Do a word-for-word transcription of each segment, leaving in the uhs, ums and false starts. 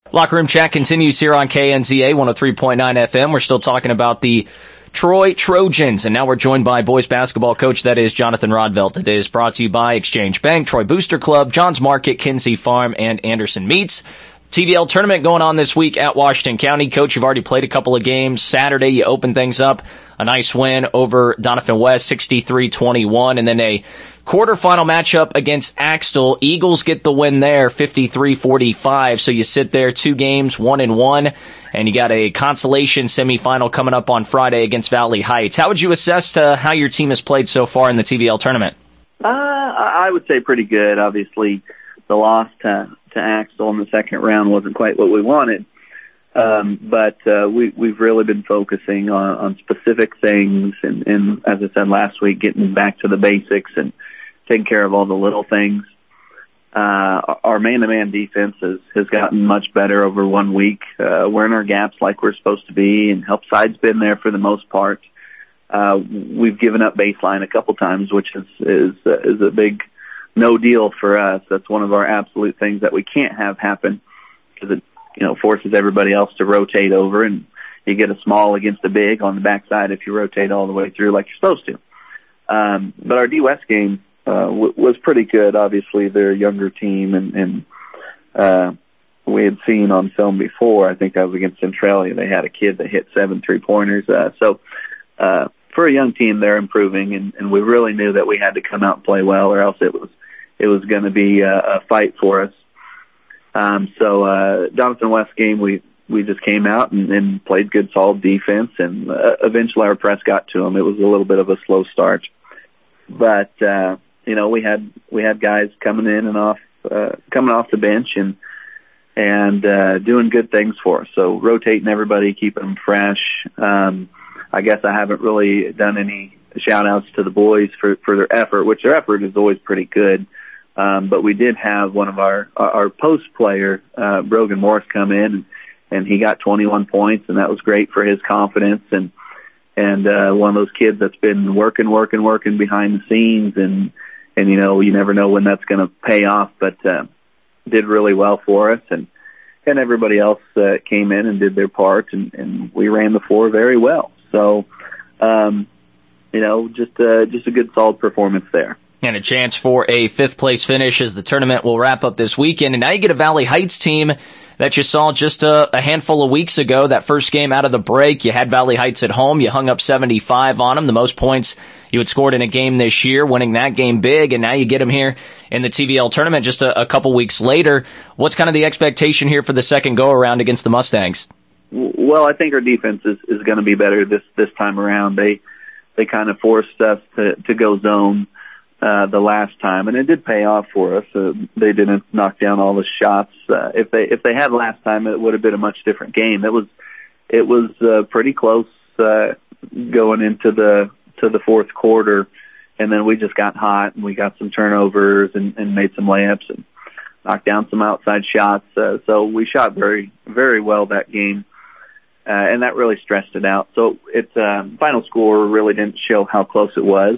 Locker Room Chat continues here on K N Z A one oh three point nine F M. We're still talking about the Troy Trojans, and now we're joined by boys basketball coach, that is Jonathan Rodvelt. It is brought to you by Exchange Bank, Troy Booster Club, Johns Market, Kinsey Farm, and Anderson Meats. T V L tournament going on this week at Washington County. Coach, you've already played a couple of games. Saturday, you opened things up. A nice win over Donovan West, sixty-three twenty-one, and then a quarterfinal matchup against Axtell. Eagles get the win there, fifty-three forty-five. So you sit there, two games, one and one, and you got a consolation semifinal coming up on Friday against Valley Heights. How would you assess uh, how your team has played so far in the T V L tournament? Uh, I would say pretty good. Obviously, the loss to, to Axtell in the second round wasn't quite what we wanted. Um, but uh, we, we've really been focusing on, on specific things and, and, as I said last week, getting back to the basics and taking care of all the little things. Uh, our man-to-man defense has, has gotten much better over one week. Uh, we're in our gaps like we're supposed to be, and help side's been there for the most part. Uh, we've given up baseline a couple times, which is, is, uh, is a big no deal for us. That's one of our absolute things that we can't have happen, because it, you know, forces everybody else to rotate over, and you get a small against a big on the backside if you rotate all the way through like you're supposed to. Um, but our D-West game uh, w- was pretty good. Obviously, they're a younger team, and, and uh, we had seen on film before, I think that was against Centralia, they had a kid that hit seven three-pointers. Uh, so uh, for a young team, they're improving, and, and we really knew that we had to come out and play well, or else it was it was going to be a, a fight for us. Um, so, uh, Donovan West game, we, we just came out and, and played good, solid defense, and uh, eventually our press got to them. It was a little bit of a slow start, but, uh, you know, we had, we had guys coming in and off, uh, coming off the bench and, and, uh, doing good things for us. So rotating everybody, keeping them fresh. Um, I guess I haven't really done any shout outs to the boys for, for their effort, which their effort is always pretty good. Um, but we did have one of our, our post player, uh, Brogan Morris, come in, and, and he got twenty-one points, and that was great for his confidence. And, and, uh, one of those kids that's been working, working, working behind the scenes, and, and, you know, you never know when that's going to pay off, but, uh, did really well for us. And, and everybody else, uh, came in and did their part, and, and we ran the floor very well. So, um, you know, just, uh, just a good, solid performance there. And a chance for a fifth-place finish as the tournament will wrap up this weekend. And now you get a Valley Heights team that you saw just a, a handful of weeks ago. That first game out of the break, you had Valley Heights at home. You hung up seventy-five on them, the most points you had scored in a game this year, winning that game big. And now you get them here in the T V L tournament just a, a couple weeks later. What's kind of the expectation here for the second go-around against the Mustangs? Well, I think our defense is, is going to be better this, this time around. They they kind of forced us to, to go zone Uh, the last time, and it did pay off for us. Uh, they didn't knock down all the shots. Uh, if they if they had last time, it would have been a much different game. It was it was uh, pretty close uh, going into the to the fourth quarter, and then we just got hot and we got some turnovers and, and made some layups and knocked down some outside shots. Uh, so we shot very very well that game, uh, and that really stressed it out. So its uh, final score really didn't show how close it was.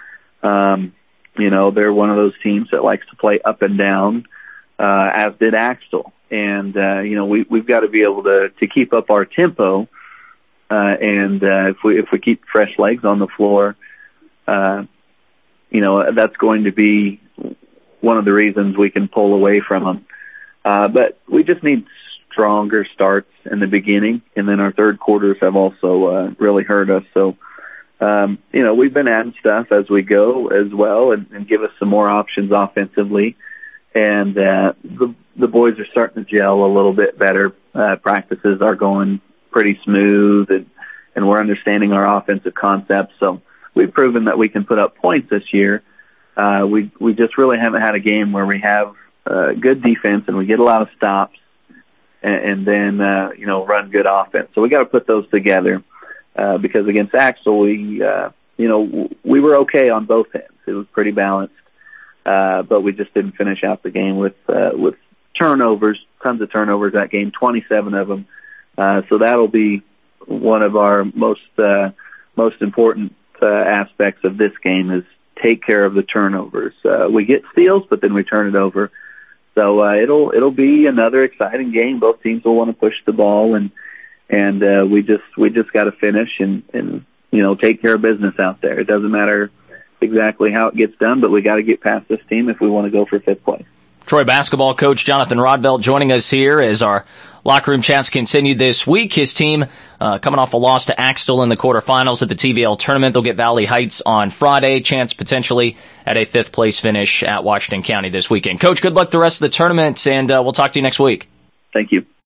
Um, You know, they're one of those teams that likes to play up and down, uh, as did Axtell. And, uh, you know, we, we've got to be able to, to keep up our tempo. Uh, and, uh, if we, if we keep fresh legs on the floor, uh, you know, that's going to be one of the reasons we can pull away from them. Uh, but we just need stronger starts in the beginning. And then our third quarters have also, uh, really hurt us. So, Um, you know, we've been adding stuff as we go as well, and, and give us some more options offensively. And uh, the, the boys are starting to gel a little bit better. Uh, practices are going pretty smooth, and, and we're understanding our offensive concepts. So we've proven that we can put up points this year. Uh, we we just really haven't had a game where we have uh, good defense and we get a lot of stops, and, and then uh, you know run good offense. So we got to put those together. Uh, because against Axtell, we, uh, you know, we were okay on both ends. It was pretty balanced, uh, but we just didn't finish out the game with uh, with turnovers, tons of turnovers that game, twenty-seven of them. Uh, so that'll be one of our most uh, most important uh, aspects of this game is take care of the turnovers. Uh, we get steals, but then we turn it over. So uh, it'll it'll be another exciting game. Both teams will want to push the ball, and and uh, we just we just got to finish and, and you know take care of business out there. It doesn't matter exactly how it gets done, but we got to get past this team if we want to go for fifth place. Troy basketball coach Jonathan Rodvelt joining us here as our locker room chats continued this week. His team uh, coming off a loss to Axtell in the quarterfinals at the T V L tournament. They'll get Valley Heights on Friday. Chance potentially at a fifth place finish at Washington County this weekend. Coach, good luck the rest of the tournament, and uh, we'll talk to you next week. Thank you.